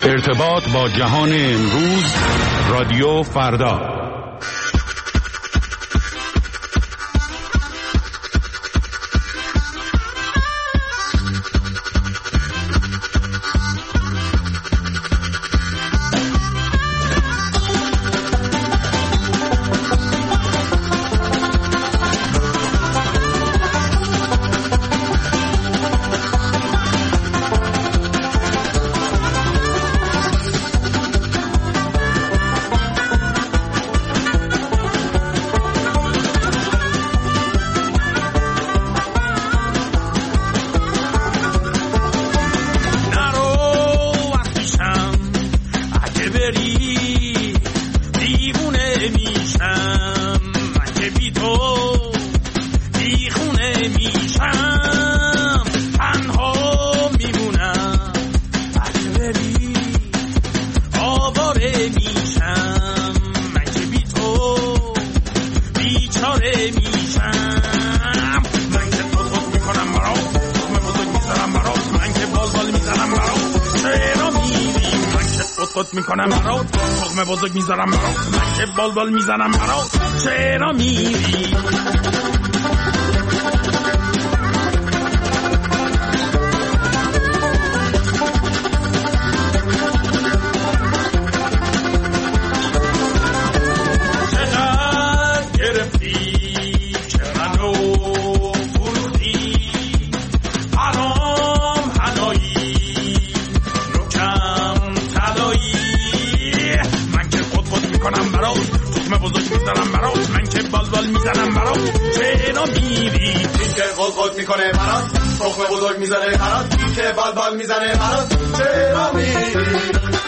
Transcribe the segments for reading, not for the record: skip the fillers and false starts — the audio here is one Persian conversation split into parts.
ارتباط با جهان امروز، رادیو فردا. میکنم برات تخم بزرگ میذارم برات، من که بال میزنم برات، چرا میری؟ میکنه برات تخم بزرگ میزنه برات، که بال میزنه برات، چرا میری؟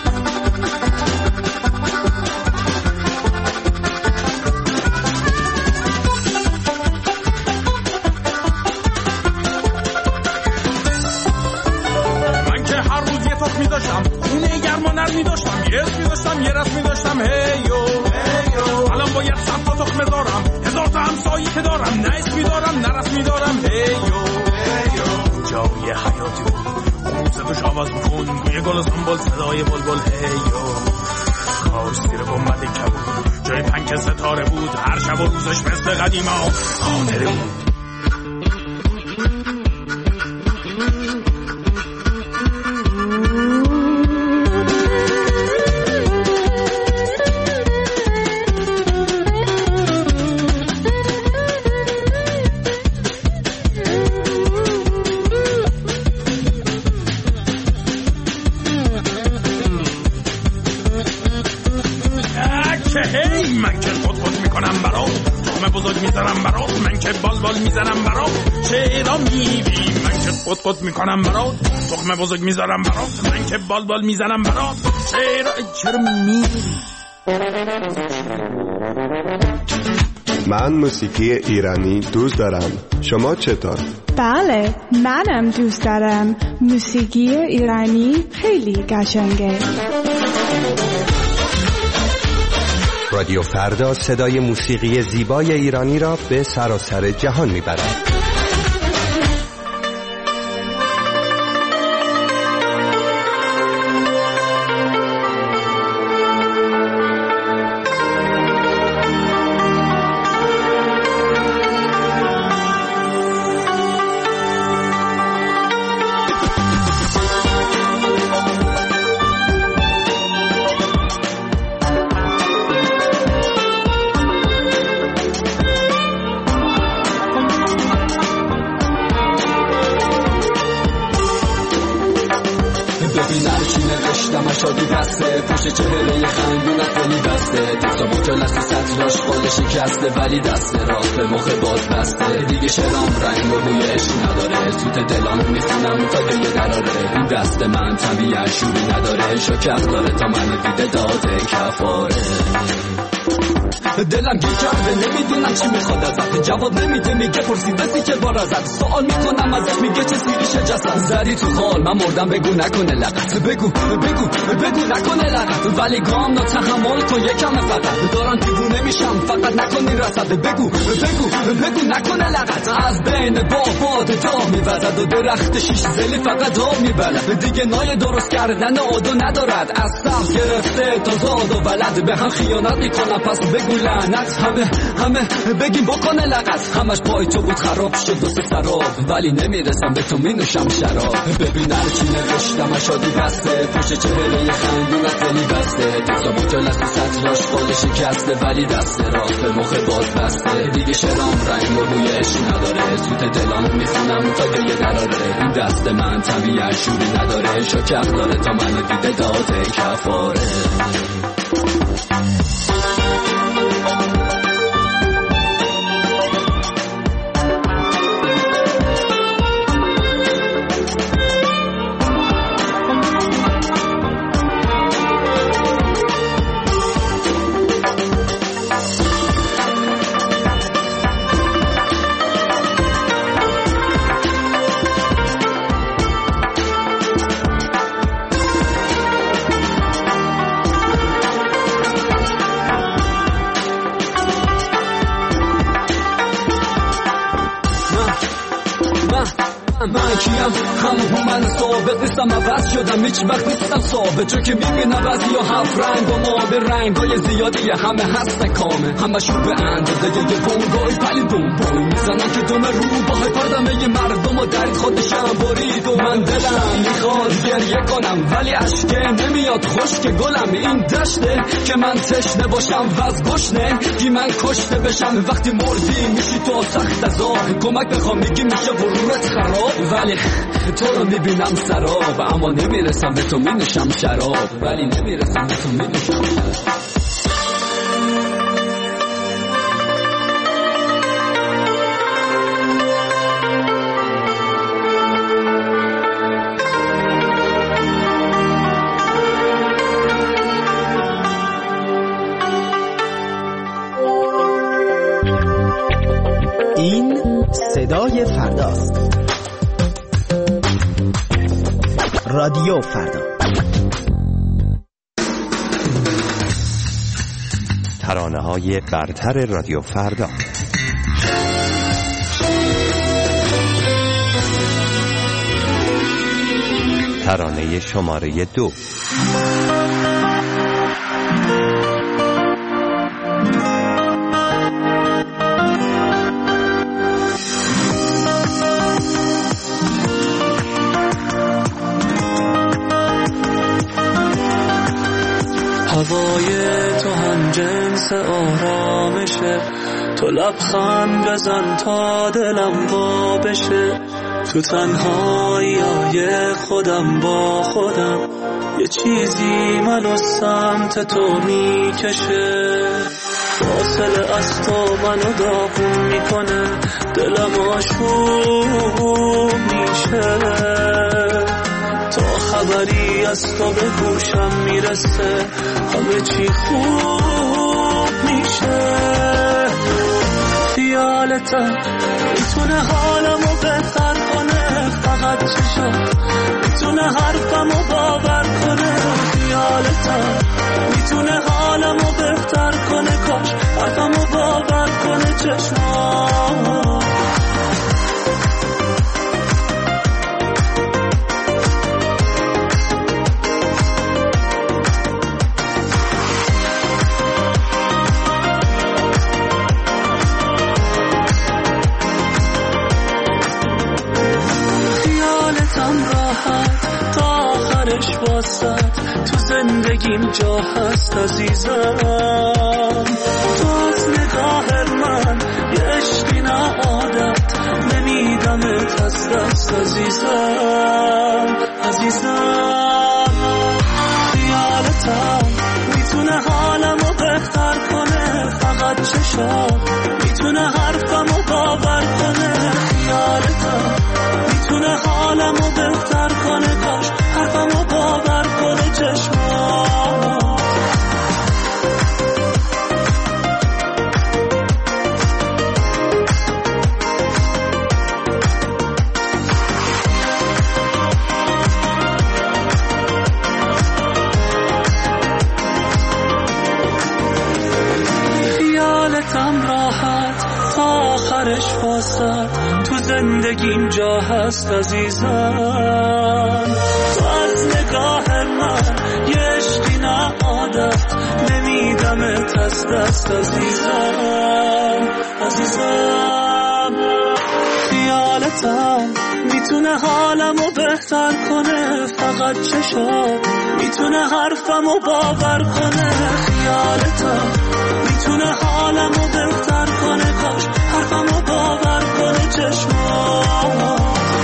من که هر روز یه تخم میداشتم، خونه گرم و نرم میداشتم، یه اسم میداشتم، یه رسم میداشتم، هیو الان باید 100 تا تخم دارم، 1000 تا همسایی که دارم، نه اسمی دارم نه رسمی دارم، هیو جای حیاتی بود صداش آواز بکن، بوی گل و سنبال، صدای بلبل، هیو کاش زیر گنبد کبود جای پنک ستاره بود، هر شب و روزش مثل قدیما خانره بود. من که خود میکنم برات تخم بزرگ میزنم برات، من که بال میزنم برات، چرا میری؟ من که خود میکنم برات تخم بزرگ میزنم برات، من که بال میزنم برات، چرا میری؟ من موسیقی ایرانی دوست دارم، شما چطور؟ بله، منم دوست دارم، موسیقی ایرانی خیلی قشنگه. رادیو فردا صدای موسیقی زیبای ایرانی را به سراسر جهان میبرد. ولی دست راست به مخ باز بسته دیگه، شرام رنگ و بویش نداره، سوت دلام میخونم تا دیگه دراره، این دست من طبیعت شوری نداره، شکست داره تا منو دیده داده کفاره. دلم گیر کرده نمیدونم چی میخواد ازت، جواب نمیده میگه پرسیدسی که بار ازت، سوال میکنم ازش میگه چه سیریشه جسد، زدی تو خال من مردم بگو نکنه لغت، بگو نکنه لغت، ولی گام نا تحمل کن یکم فقط، دارم دیوونه میشم فقط نکنی رسد، بگو نکنه لغت، از بین باد جا میوزد و درخت شیش زلی فقط آب میبلد، دیگه نای درست کردن آدو ندارد، از سبز گرفته تا زاد و ولد، به هم خیانت میکنم پس بگو لعنت، همه بگیم بکنه لغت، همش پای تو بود خراب شد دوست سراب، ولی نمیرسم به تو مینوشم شراب، ببین هر چی نوشتم شادی بسته، پشت چهره خندون از دلی بسته، دوستا با جلس و سطراش خال شکسته، ولی دست راست به مخ باز بسته، دیگه شرام رنگ و بویش نداره، سوت دلام میخونم تا گریه دراره، این دست من طبیعت شوری نداره، شکر داره تا منو دیده داده کفاره. من کیم همون من ثابت نیستم، عوض شدم هیچ وقت نیستم ثابت، چون که میبینم بعضی ها هفت رنگ و ما به رنگای زیادی همه هستن کامه، همه شو به اندازه یه بونگای پلی بوم میزنن که دومه رو باه پردمه مردم و درد خودشم برید و من دلم میخواد گریه کنم ولی اشکه نمیاد خشک گلم، این دشته که من تشنه باشم وز گشنه که من کشته بشم، وقتی مردی میشی تو سخت از آه، کمک بخوام میگی میشه غرورت خراب، ولی تو رو میبینم سراب، اما نمیرسم به تو مینوشم شراب، ولی نمیرسم به تو مینوشم شراب. این صدای فرداست. رادیو فردا. ترانه‌های برتر رادیو فردا. ترانه شماره 2. هوای تو هم جنس آرامشه، تو لبخند بزن تا دلم وا بشه، تو تنهایی خودم با خودم، یه چیزی منو سمت تو میکشه، فاصله از تو منو داغون میکنه، دلم آشوب میشه، تا خبری از تو به گوشم میرسه همه چی خوب میشه، خیالتم میتونه حالمو بهتر کنه، فقط چشم میتونه حرفمو باور کنه، خیالتم میتونه حالمو بهتر کنه، کاش حرفمو باور کنه چشمام. تو زندگیم جا هست عزیزم، تو از نگاه من یه عشقی نه عادت، نمیدمت از دست عزیزم، خیالتم میتونه حالمو بهتر کنه، فقط چشم میتونه حرفمو باور کنه، خیالتم میتونه حالمو بهتر کنه، کاش حرفمو باور کنه چشمام. زندگیم جا هست عزیزم. تو از نگاه من یه عشقی نه عادت نمیدمت از دست عزیزم. خیالتم میتونه حالمو بهتر کنه، فقط چشات میتونه حرفمو باور کنه. خیالتم میتونه حالمو بهتر کنه، کاش حرفمو باور کنه چشمات.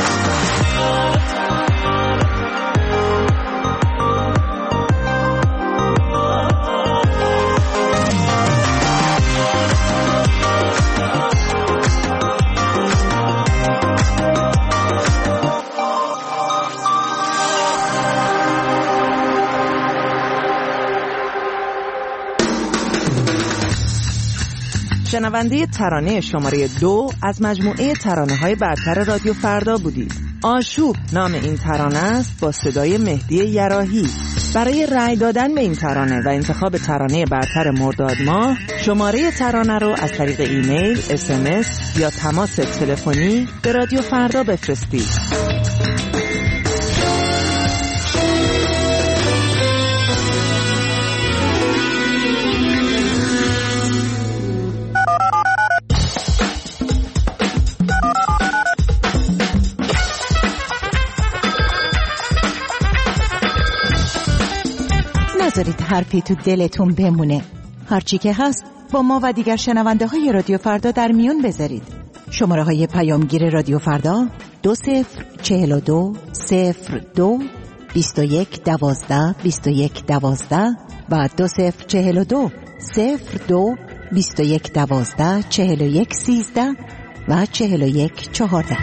شنونده ترانه شماره 2 از مجموعه ترانه‌های برتر رادیو فردا بودید. آشوب نام این ترانه است با صدای مهدی یراحی. برای رأی دادن به این ترانه و انتخاب ترانه برتر مرداد ماه شماره ترانه رو از طریق ایمیل، SMS یا تماس تلفنی به رادیو فردا بفرستید. نذارید حرفی تو دلتون بمونه. هرچی که هست با ما و دیگر شنونده های رادیو فردا در میون بذارید. شماره های پیامگیر رادیو فردا 2042 02 21 12 21 12 و 2042 02 21 12 41 13 و 41 14.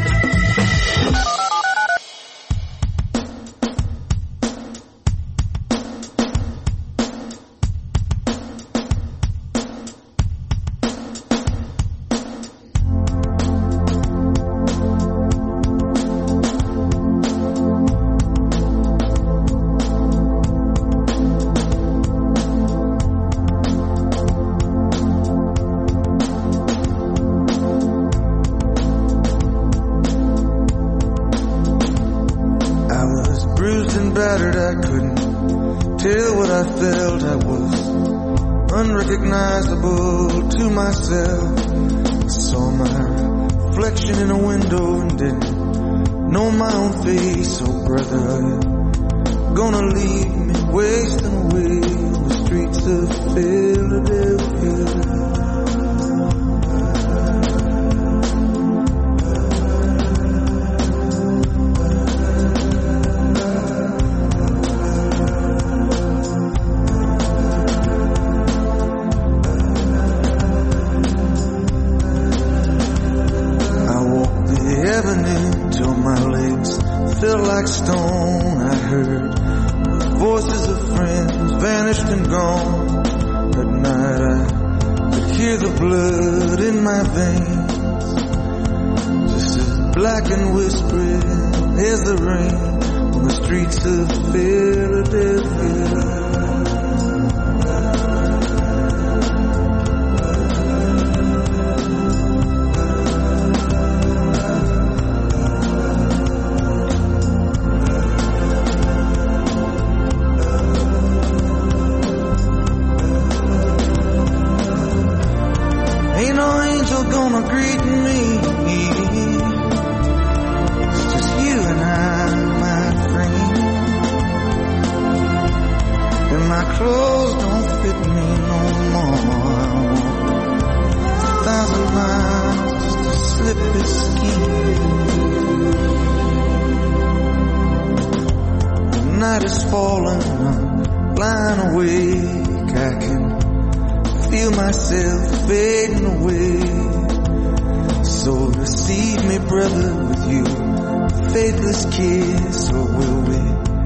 Faithless kiss, or will we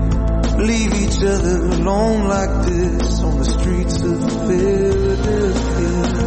leave each other alone like this on the streets of Philadelphia?